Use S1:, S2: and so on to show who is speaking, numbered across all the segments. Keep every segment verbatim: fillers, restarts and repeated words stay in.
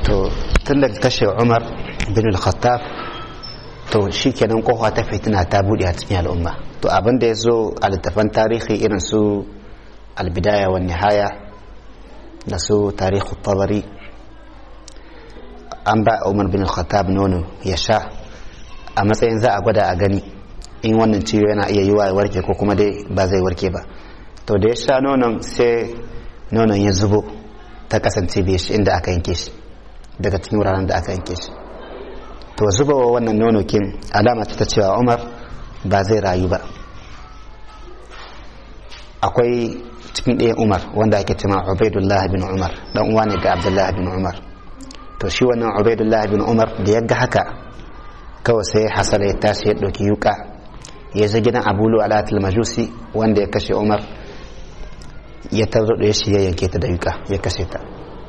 S1: to tun daga kashe Umar bin al-Khattab to shikenan kofa ta fitina ta bude a cikin al'umma. To abin da yazo a littafan tarihi irin su al-Bidaya wan Nihaya da su Tarikh at-Tabari an ba Umar bin al-Khattab nono ya sha a matsayin za a gwada a gani in wannan ciwo yana iya yiwa ya warke ko kuma dai ba zai warke ba. To da ya sha nonon sai nonon ya zubo ta kasance bai shi inda aka yanke shi daga cikin wuraren da aka yanke shi. To zubawa wannan nono kin alama ta cewa Umar ba zai rayu ba. Akwai cikin ɗayan Umar wanda ake cewa Ubaidullah bin Umar, dan uwa ne ga Abdullah bin Umar. To shi wannan Ubaidullah bin Umar da ya ga haka kawai sai hasala ya tashi ya ɗauki yuka ya je gidan Abu Lu'lu'at al-Majusi wanda ya kashe Umar, ya tarzo shi ya yanke ta da yuka ya kashe ta.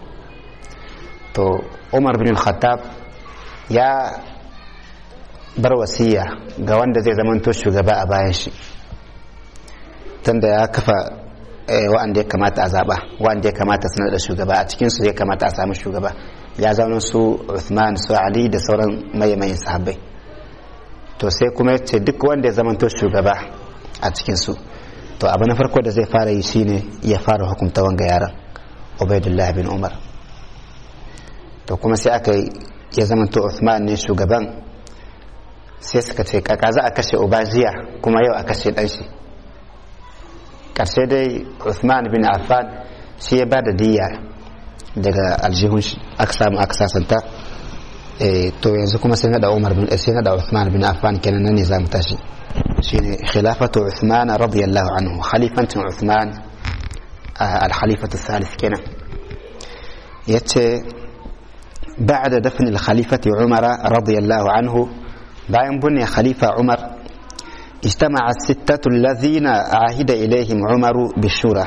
S1: To Umar bin al-Khattab ya bar wasiya ga wanda zai zamanto shugaba a bayan shi, tunda ya kafa wa'anda ya kamata a zaba, wa'anda ya kamata sanar da shugaba a cikin su ya kamata a samu shugaba. Ya zauna su Uthman, su Ali da sauran mayan sahabbai. To sai kuma yace duk wanda ya zamanto shugaba a cikin su, to abu na farko da zai fara yi shine ya fara hukunta wanga yaran Ubaidullah bin Umar. To kuma sai aka ya zamanto Uthman ne shugaban, sai suka ce kaka za a kashe uba jiya kuma yau a kashe dan shi. Karshe dai Uthman bin Affan shi ya bada diyya daga aljihun shi aka samu aka sasanta. eh to yanzu kuma sai nada Umar bin sai nada Uthman bin Affan kenan nan ne zamu tashi, shine khilafatu Uthman radiyallahu anhu, khalifatin Uthman al-khalifatu thalith kenan. yace بعد دفن الخليفة عمر رضي الله عنه باين بني خليفة عمر اجتمع الستة الذين عهد إليهم عمر بالشورى.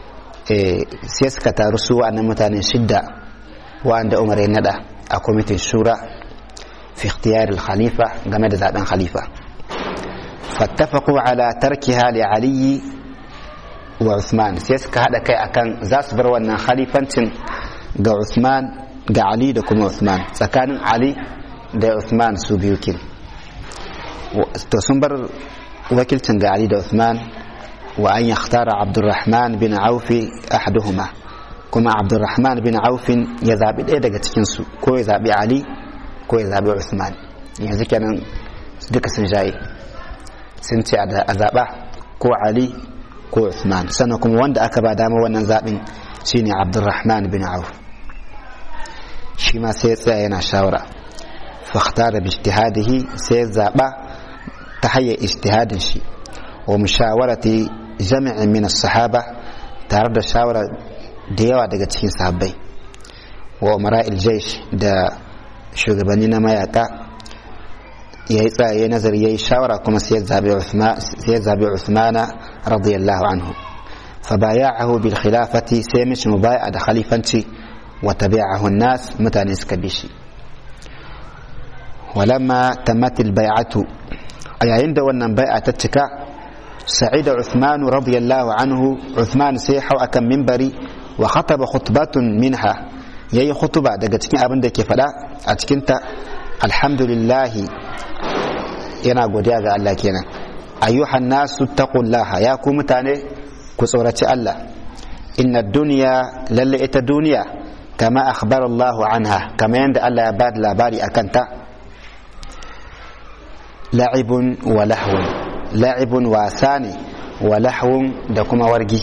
S1: سيسكت رسوا أن متان شدة وأن عمر يندى أقومة الشورى في اختيار الخليفة جمد ذات خليفة، فاتفقوا على تركها لعلي وعثمان. سيسك هذا كي أكان زاسبر وأن خليفة عثمان ga Ali da kuma Uthman, tsakanin Ali da Uthman su biyu kin. To sun bar wakilcin ga Ali da Uthman wa an yakhtara Abdurrahman bin Auf ahaduhuma, kuma Abdurrahman bin Auf ya zabi ɗaya daga cikin su, ko ya zabi Ali ko ya zabi Uthman. Yanzu kenan duka sun jaye, sun ce a zaba ko Ali ko Uthman, sannan kuma wanda aka ba dama wannan zabin shine Abdurrahman bin Auf. shi ma sai ya tsaya yana shawara, fakhtara bi ijtihadihi, sai zaba ta hanyar ijtihadin shi, wa mushawarati jami'in min as-sahaba, tare da shawara da yawa daga cikin sahabbai, wa umara'il jaysh, da shugabanni na mayaka. yayi tsaye nazari yayi shawara kuma sai ya zabi Uthman sai ya zabi Uthman radiyallahu anhu, fabaya'ahu bil khilafati, sai mishi mubai'a da khalifanci, وتبعه الناس متى سكبشي. ولما تمت البيعة أي عند ونن بيعة تتكا سعيد عثمان رضي الله عنه، عثمان سيح وأكم منبري وخطب خطبة منها، يي خطبة دقتكين أبن دكي فلا أتكنت الحمد لله ينا قديا الله كينا أيها الناس اتقوا الله، يا كومتاني كسورة الله، إن الدنيا للئت الدنيا كما أخبر الله عنها، كما يند الله يباد لاباري أكنتا، لعب ولهو، لعب واساني ولهو دكما ورقي،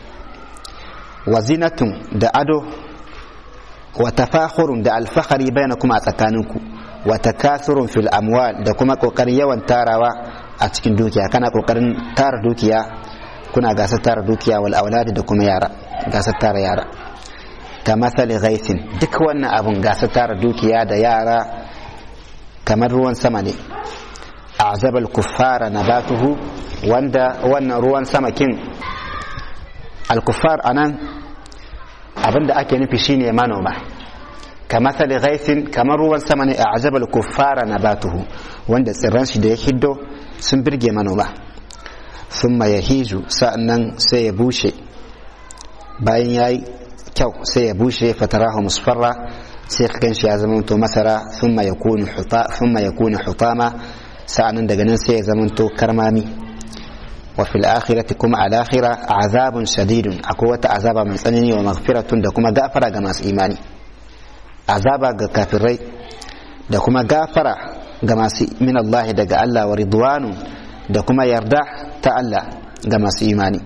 S1: وزينة دا أدو، وتفاخر دا الفخر بينكم أتكانوكو، وتكاثر في الأموال دكما كوكريا وانتاروا أتكين دوكيا، كان كوكرين تار دوكيا، كنا غاسة تار دوكيا، والأولاد دكما يارا غاسة تار يارا. كمثل غيث، duk wannan abun gasa tara dukiya da yara kamar ruwan sama ne. a'zabal kuffara nabatuhu, wanda wannan ruwan sama kin al-kuffar anan abinda ake nufi shine manoma. kamathal ghaythin, kamar ruwan sama ne. a'zabal kuffara nabatuhu, wanda tsirran shi da ya hiddo sun birge manoma. thumma yahiju, sa'annan sai ya bushe, bayan yayi kyau sai ya bushe, fatarahu musfarra, sai ka ganshi ya zama to masara thumma yakunu huta thumma yakunu hutama sa'annan daga nan sai ya zama to karmami wa fil akhirati kuma al akhirah azabun shadidun akwai wata azaba mai tsanani wa maghfiratun da kuma gafara ga masu imani azaba ga kafirai da kuma gafara ga masu min Allah daga Allah wa ridwanu da kuma yarda ta Allah ga masu imani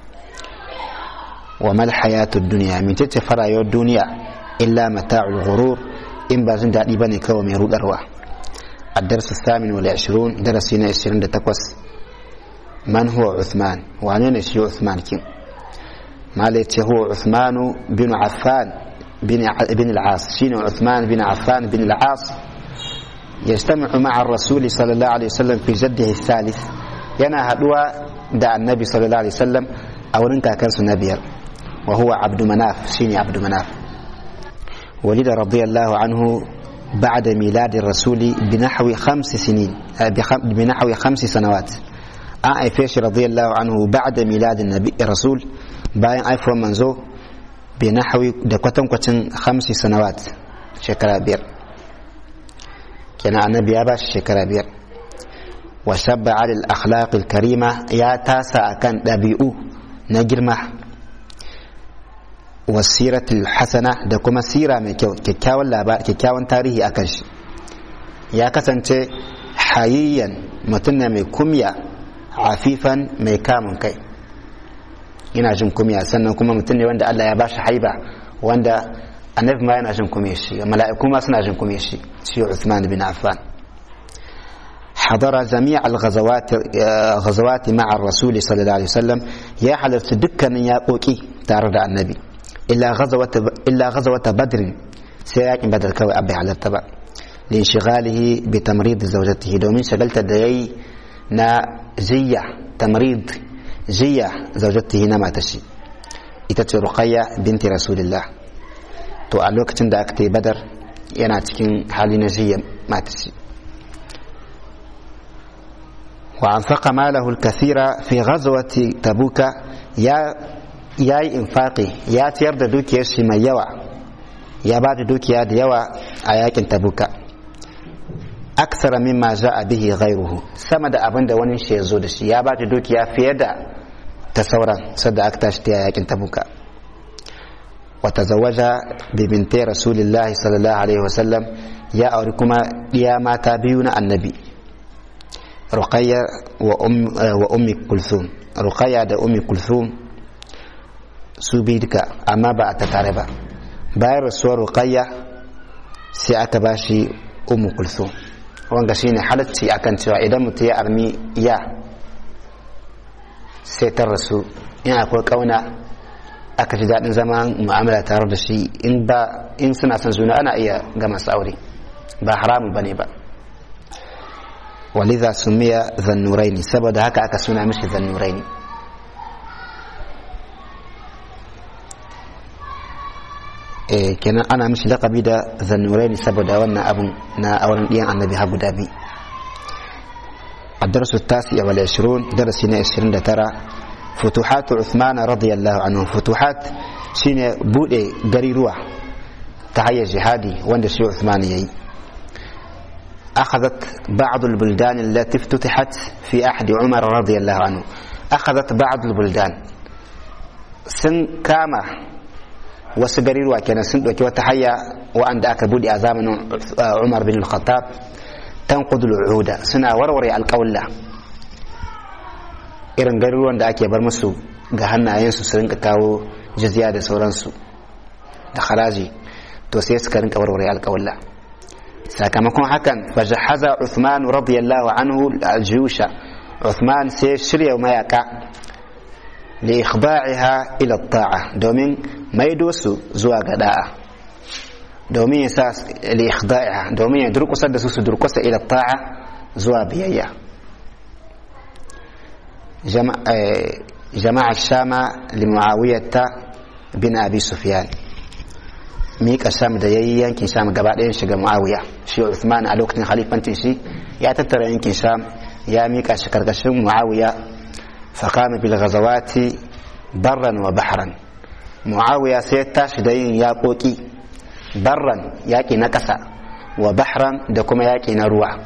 S1: wa mal hayatud dunya min tace farayar duniya illa mata'ul ghurur in ba jin dadi bane kawai mai rudarwa الدرس الثامن والعشرون درسنا عشرين دتقوس من هو عثمان وعنين شيء عثمان كم ما ليت هو عثمان بن عفان بن بن العاص شين عثمان بن عفان بن العاص يجتمع مع الرسول صلى الله عليه وسلم في جده الثالث ينا هدوى دع النبي صلى الله عليه وسلم أو ننكا كنس نبير وهو عبد مناف شين عبد مناف ولد رضي الله عنه بعد ميلاد الرسول بنحو خمس سنين بنحو خمس سنوات أعيفيش رضي الله عنه بعد ميلاد النبي الرسول باين أيفو منزو بنحو دكوتن كوتن خمس سنوات شكرا بير كان النبي أباش شكرا بير وشب على الأخلاق الكريمة يا تاسع كان دبيئو نجرمه والسيرة الحسنة da kuma sira mai kyau kyakkyawan labari kyakkyawan tarihi akan shi ya kasance hayyan mutum ne mai kumya afifan mai kamun kai ina jin kumya sannan kuma mutum ne wanda Allah ya bashi haiba wanda annabi ma yana jin kumya shi mala'iku ma suna jin kumya shi shi Uthman bin Affan حضر جميع الغزوات غزوات مع الرسول صلى الله عليه وسلم يا حضرت دكان يا قوكي تارد النبي إلا غزوة إلا غزوة بدر سياق بدر كوي أبي على التبع لانشغاله بتمريض زوجته دومين شغلت ديي نا جية تمريض جية زوجته نما تشي إتت رقية بنت رسول الله تو الوقت دا أكتي بدر ينا تكين حالي نجية ما تشي وأنفق ماله الكثير في غزوة تبوك يا ya yi infaƙi ya ciyar da dukiyar shi mai yawa ya ba da dukiya da yawa a yakin tabuka aksara mimma ja'a bihi ghayruhu sama da abin da wani shi ya zo da shi ya ba da dukiya fiye da ta sauran sadda aka tashi ta yakin tabuka wa tazawwaja bi binti rasulillahi sallallahu alaihi wasallam ya auri kuma diya mata biyu na annabi ruqayya wa ummi kulthum ruqayya da ummi kulthum su bi duka amma ba a ta tare ba bayan rasuwar ruqayya sai aka ba shi ummu kulthum wanga shine halacci akan cewa idan mutum ya armi ya sai ta rasu in akwai kauna aka ji daɗin zaman mu'amala tare da shi in ba in suna son juna ana iya ga masu aure ba haramu bane ba walidha sumiya dhannuraini saboda haka aka suna mishi dhannuraini eh kenan ana mishi laqabi da dhannuraini saboda wannan abun na auren diyan annabi ha guda bi الدرس التاسع والعشرون درسنا عشرين ترى فتوحات عثمان رضي الله عنه فتوحات شين بودي غريروا تهيا جهادي وند شي عثمان يي أخذت بعض البلدان التي افتتحت في أحد عمر رضي الله عنه أخذت بعض البلدان سن كاما وسغريروا كان سن دوكي وتحيا وأن ذاك بودي أزامن عمر بن الخطاب تنقض العهود سنا وروري القول irin garuruwan da ake bar musu ga hannayensu su rinka kawo jizya da sauransu da haraji to sai suka rinka warware alƙawalla sakamakon hakan fajahaza Uthman radiyallahu anhu al-juyusha Uthman sai shirya mayaka li ikhda'iha ila at-ta'a domin maido su zuwa ga da'a domin yasa li ikhda'iha domin ya durkusar da su su durkusa ila at-ta'a zuwa biyayya جماعة الشام لمعاوية بن أبي سفيان ميك الشام دا ينكن شام قبائل شجع معاوية شي عثمان على وقت خليفة شي يا تترى ينكن شام يا ميك شكر قشم معاوية فقام بالغزوات برا وبحرا معاوية سيتاش دين يا قوكي barran yaƙi na ƙasa wa bahran da kuma yaƙi na ruwa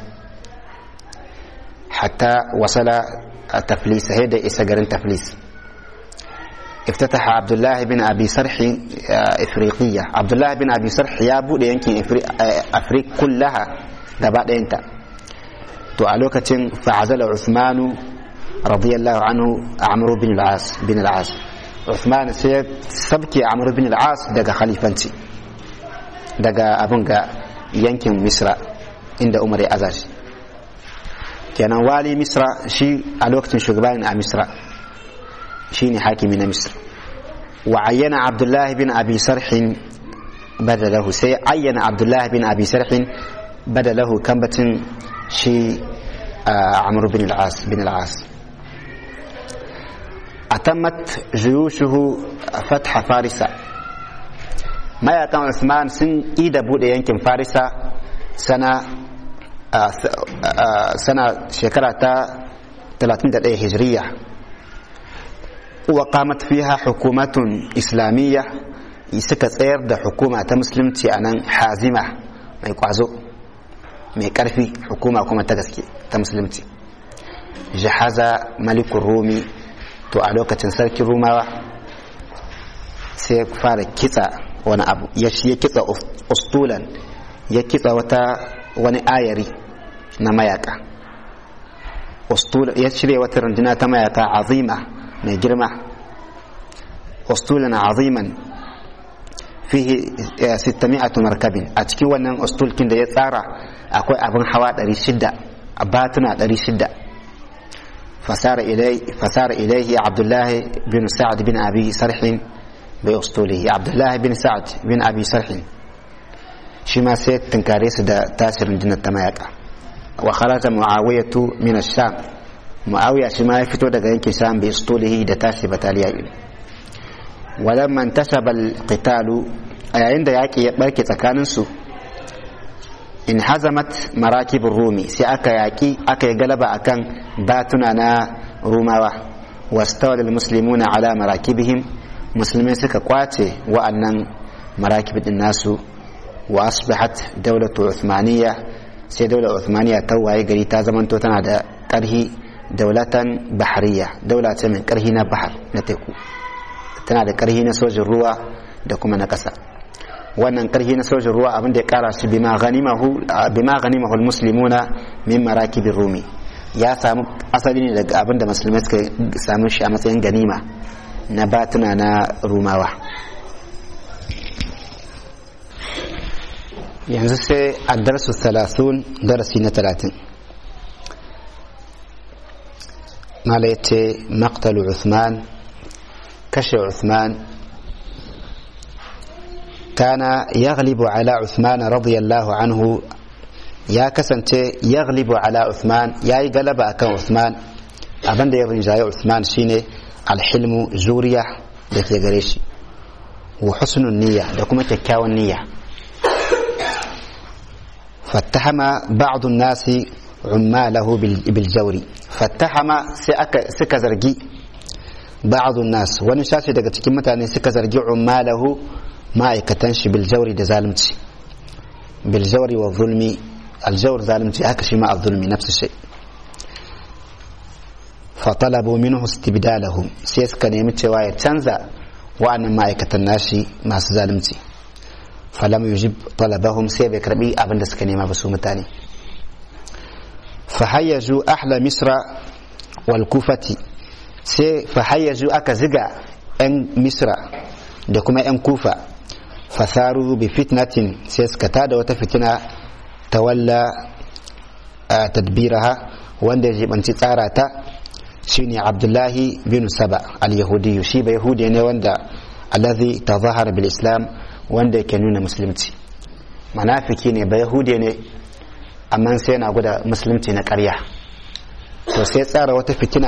S1: hatta wasala taflis sai da isa garin taflis. افتتح عبد الله بن أبي سرح إفريقية. عبد الله بن أبي سرح يا بود يمكن أفريق كلها دبعد أنت تعلقة. فعزل عثمان رضي الله عنه عمرو بن العاص بن العاص عثمان سيد سبكي عمرو بن العاص دقا خليفانتي دقا أبنغا يمكن مصر عند عمر أزاج كان والي مصر شي على شغبان على مصر شيني حاكم من مصر. وعين عبد الله بن أبي سرح بدله سي عين عبد الله بن أبي سرح بدله كمبة شي آه عمرو بن العاص بن العاص. أتمت جيوشه فتح فارس. ما يكون عثمان سن إيدا بود يمكن فارس سنة آه آه سنة شكرة ثلاثين دقيقة هجرية. وقامت فيها حكومة إسلامية يسكت غير ده حكومة مسلمتي أنا حازمة ما يقعزو ما يكرفي حكومة حكومة تغسكي مسلمتي. جهز ملك الرومي تو ألوكة سلك الروما سيفار كتا وانا أبو يشي كتا أسطولا يكتا وتا وانا آيري نمايكا أسطول يشري وترندنا تمايكا عظيمة mai girma ustulan aziman fihi sittamiyatu markabin. A cikin wannan ustulkin da ya tsara akwai abin hawa ɗari shida a batuna ɗari shida. fasara ilai fasara ilaihi Abdullah bin Sa'd bin Abi Sarh bi ustulihi. Abdullah bin Sa'd bin Abi Sarh shi ma sai tunkare su da tasirin dinar ta mayaka. Wa kharaja Muawiyatu min ash-Sham. Muawiya shi ma ya fito daga yankin Sham bi ustulihi da tashi bataliya. walamma intasaba al-qitalu a yayin da yaki ya barke tsakanin su in hazamat marakib ar-rumi sai aka yaki aka yi galaba akan batuna na rumawa. wastawal al-muslimuna ala marakibihim muslimin suka kwace wa'annan marakib din nasu. wa asbahat dawlatu uthmaniyya sai daular uthmaniyya ta waye gari ta zamanto tana da karhi daulatan bahariya daula ce mai karhi na bahar na teku tana da karhi na sojin ruwa da kuma na kasa. wannan karhi na sojin ruwa abin da ya kara shi bima ganimahu bima ganimahu almuslimuna min marakibir rumi ya samu asali ne daga abin da musulmai suka samu shi a matsayin ganima na batuna na rumawa. yanzu sai ad-darsu thalathun darasi na talatin. mala yace maqtalu Uthman kashe Uthman. kana yaghlibu ala Uthman radiyallahu anhu ya kasance yaghlibu ala Uthman yayi galaba akan Uthman. abinda ya rinjaye Uthman shine alhilmu zuriya da ke gare shi wa husnun niyya da kuma kyakkyawan niyya. fattahama ba'd an-nasi ummalahu bil jawri. fattahama sai aka suka zargi ba'd an-nas wani shashi daga cikin mutane suka zargi ummalahu ma'aikatan shi bil jawri da zalunci. bil jawri wa zulmi al jawr zalunci haka shi ma az-zulmi nafsu shay. fatalabu minhu istibdalahum sai suka nemi cewa ya canza wa'annan ma'aikatan nashi masu zalunci. falam yujib talabahum sai bai karbi abinda suka nema ba su mutane. fahayyaju ahla misra wal kufati sai fahayyaju aka ziga yan misra da kuma yan kufa. fasaru bi fitnatin sai suka tada wata fitina tawalla tadbiraha wanda ya jibanci tsara ta shine Abdullahi bin Saba al-Yahudi. shi ba yahudi ne wanda alladhi tazahara bil islam wanda yake nuna musulunci. manafiki ne ba yahudi ne amma sai yana gwada musulunci na ƙarya. to sai tsara wata fitina.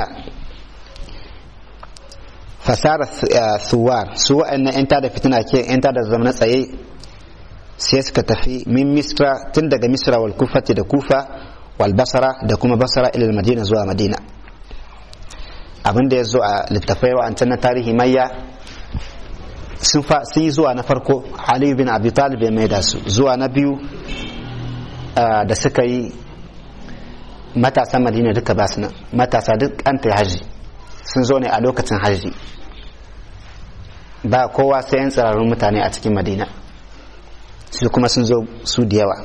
S1: fasara suwar su wa'annan yan tada fitina ke yan tada zama tsaye sai suka tafi min misra tun daga misra wal kufati da kufa wal basra da kuma basra ila madina zuwa madina. abinda ya zo a littafai wa'ancan na tarihi mayya sun yi zuwa na farko Ali bin Abi Talib ya maida su, zuwa na biyu da suka yi matasan Madina duka ba su nan, matasa duk an ta haji sun zo ne a lokacin haji, ba kowa sai yan tsirarun mutane a cikin Madina, su kuma sun zo su da yawa.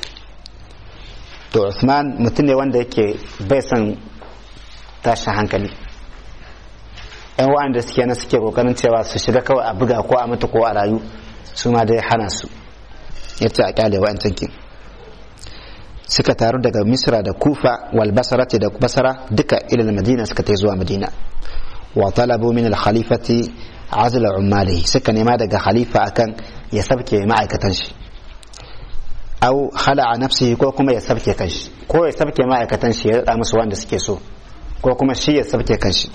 S1: To Uthman mutum ne wanda yake bai son tashin hankali, yan wa'anda suke na suke kokarin cewa su shiga kawai a buga ko a mutu ko a rayu, su ma dai hana su, yace a kyale wa'ancan kin. Suka taru daga Misra da Kufa wal Basra da Basra duka ila Madina, suka tai zuwa Madina. Wa talabu min al khalifati azla ummalihi, suka nema daga khalifa akan ya sabke ma'aikatan shi, au khala'a nafsihi, ko kuma ya sabke kanshi, ko ya sabke ma'aikatan shi ya rada musu wanda suke so, ko kuma shi ya sabke kanshi.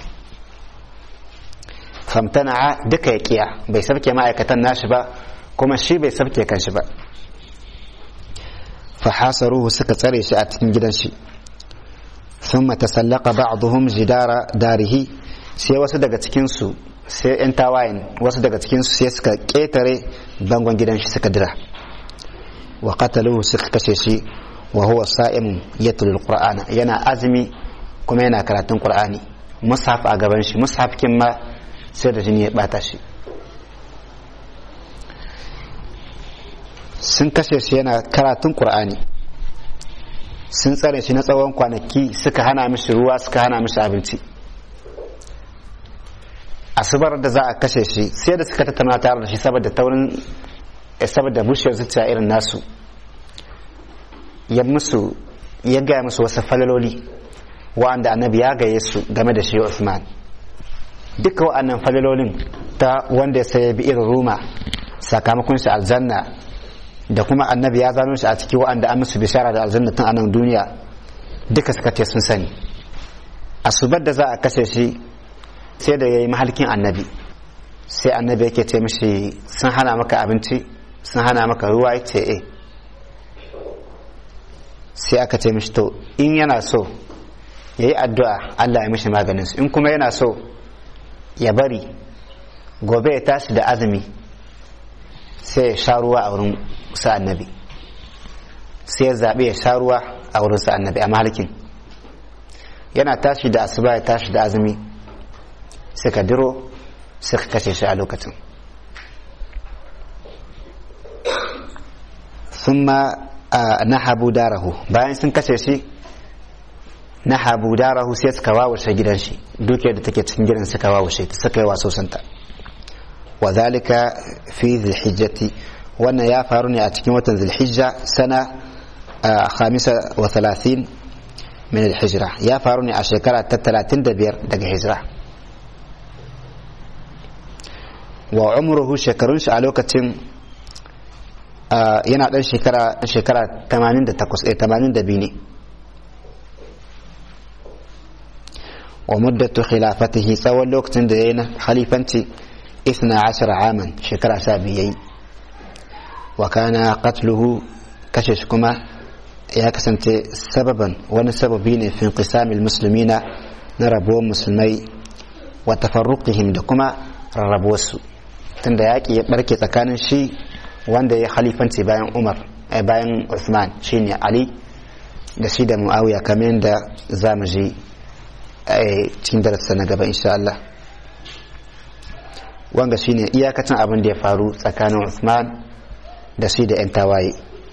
S1: Famtana'a, duka ya kiya, bai sabke ma'aikatan nashi ba kuma shi bai sabke kanshi ba. Fahasaruhu, suka tsare shi a cikin gidan shi. Thumma tasallaqa ba'dhum jidara darihi, sai wasu daga cikin su, sai yan tawayen wasu daga cikin su sai suka ketare bangon gidan shi suka dira. Wa qataluhu, suka kashe shi wa huwa sa'imun yatlu alqur'ana, yana azumi kuma yana karatun qur'ani, mushaf a gaban shi, mushaf kin ma sai da jini ya bata shi. Sun kashe shi yana karatun qur'ani, sun tsare shi na tsawon kwanaki, suka hana mishi ruwa, suka hana mishi abinci. Asubar da za a kashe shi sai da suka tattauna tare da shi saboda taurin saboda bushiyar zuciya irin nasu, ya musu ya gaya musu wasu falaloli wa'anda annabi ya gaye su game da shi Uthman. Duka wa'annan falalolin ta wanda sai ya bi irin Roma sakamakon shi aljanna, da kuma annabi ya zano shi a ciki wa'anda an musu bishara da aljanna tun a nan duniya, duka suka ce sun sani. Asubar da za a kashe shi sai da ya yi mahalkin annabi, sai annabi yake ce mishi sun hana maka abinci, sun hana maka ruwa, ya ce eh. Sai aka ce mishi to in yana so ya yi addu'a Allah ya mishi maganinsu, in kuma yana so ya bari gobe ya tashi da azumi sai ya sha ruwa a wurin sa annabi, sai ya zaɓi ya sha ruwa a wurin sa annabi a mahalkin. Yana tashi da asuba ya tashi da azumi, suka diro suka kashe shi a lokacin. Thumma nahabu darahu, bayan sun kashe shi nahabu darahu sai suka wawashe gidan shi, dukiyar da take cikin gidan suka wawashe ta, suka yi waso santa. Wa zalika fi dhilhijjati, wannan ya faru ne a cikin watan dhilhijja sana khamisa wa thalathin min alhijra, ya faru ne a shekara ta talatin da biyar daga hijira. Wa umruhu, shekarun shi a lokacin yana dan shekara shekara tamanin da takwas eh tamanin da biyu ne. Wa muddatu khilafatihi, tsawon lokacin da yayi na khalifanci اثنا عشر عاما شكرا سابيين. وكان قتله كششكما يا كسنت سببا ونسببين في انقسام المسلمين نربو مسلمي وتفرقهم دكما رربوسو tunda yaƙi ya barke tsakanin shi wanda ya khalifanci bayan Umar eh bayan Uthman shine Ali da shi da Muawiya, kamar yadda zamu ji cikin darasa na gaba insha Allah. Wanga shine iyakacin abin da ya faru tsakanin Uthman da shi da yan tawaye.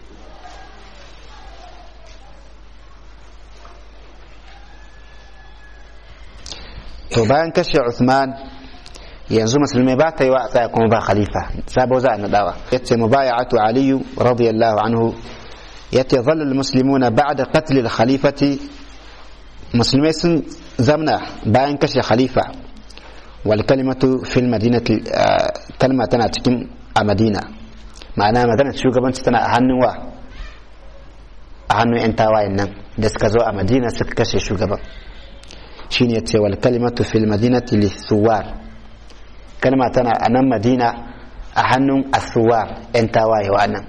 S1: To bayan kashe Uthman, yanzu musulmai ba ta yi wa a tsaya kuma ba khalifa, sabo za a nadawa. Yace mubaya'atu Ali radiyallahu anhu, yace dhalla almuslimuna ba'da qatl alkhalifati, musulmai sun zamna bayan kashe khalifa. wal kalimatu fil madinati, kalma tana cikin a Madina, ma'ana magana shugabanci tana a hannun wa a hannun yan tawayen nan da suka zo a Madina suka kashe shugaban. Shine yace wal kalimatu fil madinati lis-suwar, kalma tana a nan Madina a hannun as-suwar, yan tawaye wa'annan.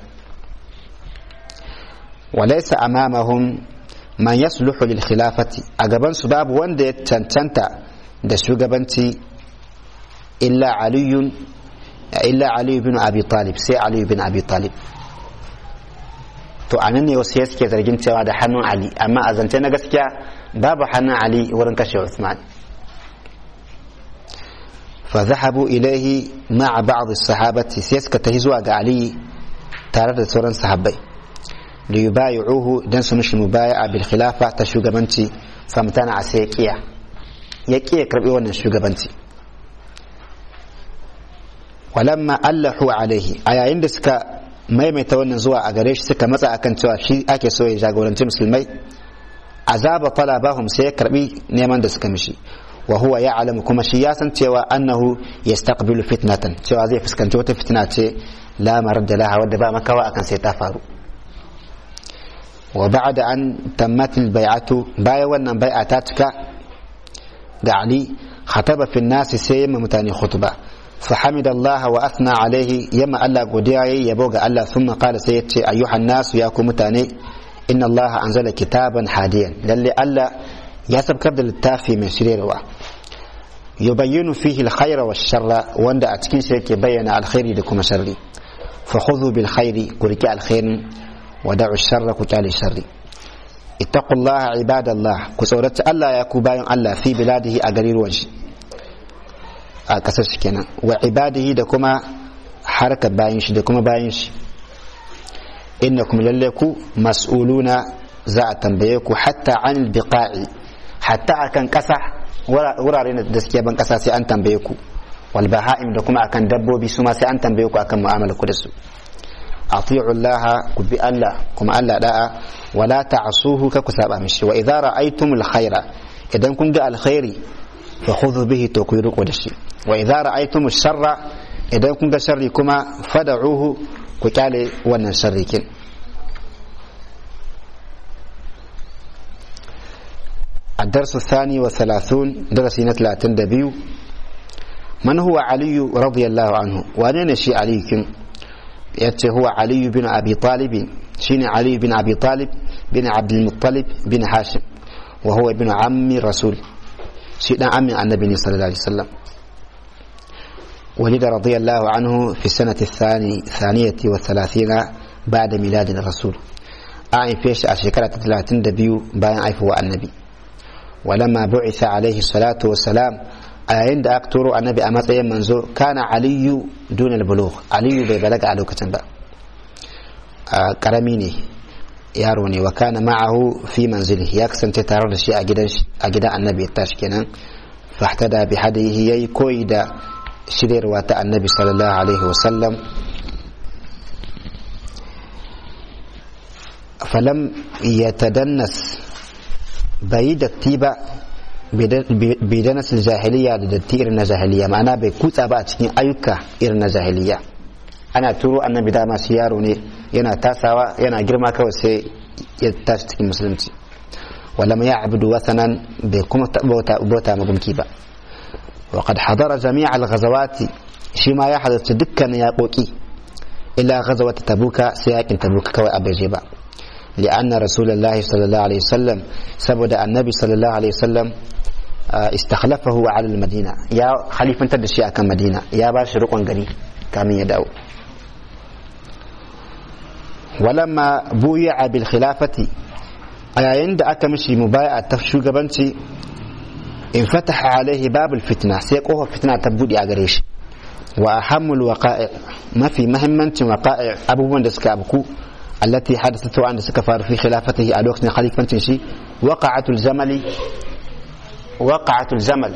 S1: walaysa amamahum man yasluhu lil khilafati, a gaban su babu wanda ya cancanta da shugabanci illa aliyun illa Ali bin Abi Talib sai Ali bin Abi Talib. To anan ne wasu suke zargin cewa da hannun Ali, amma a zance na gaskiya babu hannun Ali wurin kashe Uthman. fa zahabu ilaihi ma'a ba'd as-sahabati sai suka tafi zuwa ga Ali tare da sauran sahabbai li yubayi'uhu dan su mishi mubaya'a bil khilafa ta shugabanci, famtana sai ya kiya ya kiya karbi wannan shugabanci. walamma allahu alaihi, a yayin da suka maimaita wannan zuwa a gare shi suka matsa akan cewa shi ake so ya jagoranci musulmai, azaba talabahum sai ya karbi neman da suka mishi, wa huwa ya'lamu kuma shi ya san cewa annahu yastaqbilu fitnatan, cewa zai fuskanci wata fitina ce la maradda laha, wadda ba makawa akan sai ta faru. wa ba'da an tammat al-bai'atu, bayan wannan bai'a ta cika ga Ali, khataba fi an-nas sai yamma mutane khutba, fa hamida Allah wa athna alaihi, yamma Allah godiya yayi yabo ga Allah, thumma qala sai yace ayyuhan nas ya ku mutane, inna Allah anzala kitaban hadiyan, lalle Allah ya sabkar da littafi mai shiryarwa, yubayyinu fihi alkhayra wash-sharra, wanda a cikin shi yake bayyana alkhairi da kuma sharri. fa khudhu bil khairi, ku riki alkhairin, wa da'u ash-sharra, ku kyale sharri. ittaqullaha ibadallah, ku tsoraci Allah ya ku bayan Allah, fi biladihi, a garuruwan shi, a kasar shi kenan, wa ibadihi, da kuma harkar bayan shi da kuma bayan shi. innakum lalle ku mas'uluna, za a tambaye ku, hatta anil biqa'i, hatta akan kasa, wurare da suke ban kasa sai an tambaye ku, wal baha'im, da kuma akan dabbobi su ma sai an tambaye ku akan mu'amala ku da su. ati'u Allah, ku bi Allah kuma Allah da'a, wala ta'suhu, ka ku saba mishi. wa idza ra'aytumul khaira, idan kun ga alkhairi, fa khudhu bihi, to ku yi riko da shi. wa idza ra'aytumush sharra, idan kun ga sharri kuma, fad'uhu, ku kyale wannan sharri kin. الدرس الثاني والثلاثون، درس ثلاثين دبيو. من هو علي رضي الله عنه؟ وأنا شي علي كن يتي هو علي بن أبي طالب، شين علي بن أبي طالب بن عبد المطلب بن هاشم، وهو ابن عم الرسول، شين عم النبي صلى الله عليه وسلم. ولد رضي الله عنه في السنة الثاني الثانية والثلاثين بعد ميلاد الرسول، أعين فيش أشكرة ثلاثين دبيو باين عيفه النبي. ولما بعث عليه الصلاة والسلام، عند أكتر النبي أمات أيام منزو، كان علي دون البلوغ، علي ببلغ على كتنبا كرميني ياروني، وكان معه في منزله، يكسن تتعرض شيء أجد النبي التاشكنا، فاحتدى بحديه يكويد شرير واتا النبي صلى الله عليه وسلم. فلم يتدنس، bai datti ba bidanas jahiliya da datti irin na jahiliya, ma'ana bai kutsa ba a cikin ayyuka irin na jahiliya. ana turo annabi da masu yaro ne, yana tasawa yana girma kawai sai ya tashi cikin musulunci. walam ya'budu wathanan, bai kuma bauta bauta magumki ba. wa qad hadara jami' al-ghazawati, shi ma ya halarci dukkan yaƙoƙi, illa ghazawat tabuka, sai yaƙin tabuka kawai a bai ba. لأن رسول الله صلى الله عليه وسلم سبب النبي صلى الله عليه وسلم استخلفه على المدينة، يا خليفة تدشي أكم مدينة، يا باش رقم غني كامل يدعو. ولما بويع بالخلافة، عند أكمشي مبايع تفشو قبنتي، انفتح عليه باب الفتنة، سيقوه فتنة تبودي أغريش. وأهم الوقائع، ما في مهمة وقائع أبو مندسك أبكو التي حدثت عند سكفار في خلافته على وقت خليفة شي، وقعة الجمل، وقعة الجمل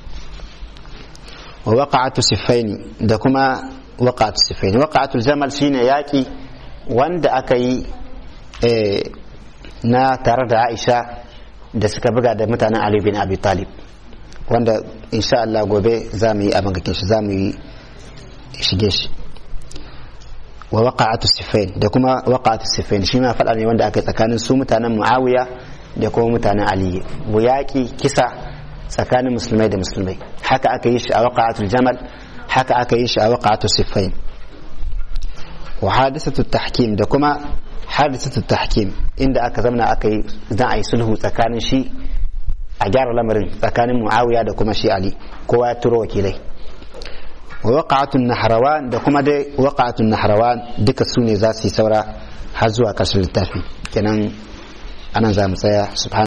S1: ووقعة السفين، دكما وقعة السفين. وقعة الجمل شين ياكي وند أكي إيه نا ترد عائشة da suka buga da mutanen Ali bin Abi Talib, wanda insha Allah gobe zamu yi abin gakin shi, zamu yi shige shi. wa waqa'atu sifain, da kuma waqa'atu sifain shi ma fada ne wanda aka tsakanin su mutanen Muawiya da kuma mutanen Ali, buyaki kisa tsakanin musulmai da musulmai. haka aka yi shi a waqa'atul jamal, haka aka yi shi a waqa'atu sifain. wa hadisatu tahkim, da kuma hadisatu tahkim, inda aka zamana aka yi dan ayi sulhu tsakanin shi, a gyara lamarin tsakanin Muawiya da kuma shi Ali, kowa ya turo wakilai. wa waqa'atun nahrawan da kuma dai waqa'atun nahrawan duka su ne za su yi saura har zuwa ƙarshen littafi kenan anan za mu tsaya subhanahu